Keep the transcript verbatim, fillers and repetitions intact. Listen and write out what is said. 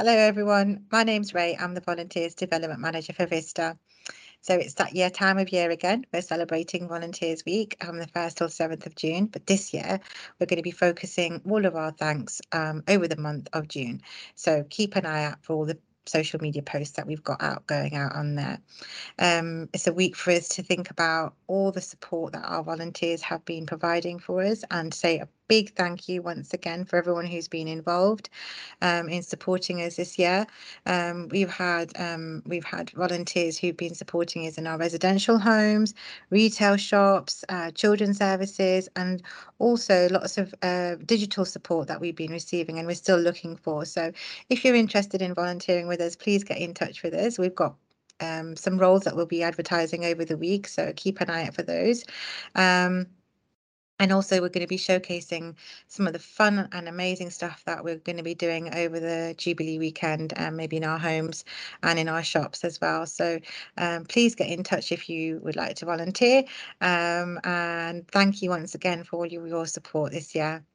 Hello everyone, my name's Ray. I'm the Volunteers Development Manager for Vista. So it's that year time of year again. We're celebrating Volunteers Week on the first till seventh of June, but this year we're going to be focusing all of our thanks um, over the month of June. So keep an eye out for all the social media posts that we've got out going out on there. Um, it's a week for us to think about all the support that our volunteers have been providing for us and say a big thank you once again for everyone who's been involved um, in supporting us this year. Um, we've had um, we've had volunteers who've been supporting us in our residential homes, retail shops, uh, children's services, and also lots of uh, digital support that we've been receiving and we're still looking for. So if you're interested in volunteering with us, please get in touch with us. We've got um, some roles that we'll be advertising over the week, so keep an eye out for those. Um, and also we're going to be showcasing some of the fun and amazing stuff that we're going to be doing over the Jubilee weekend, and um, maybe in our homes and in our shops as well. So um, please get in touch if you would like to volunteer. Um, and thank you once again for all your, your support this year.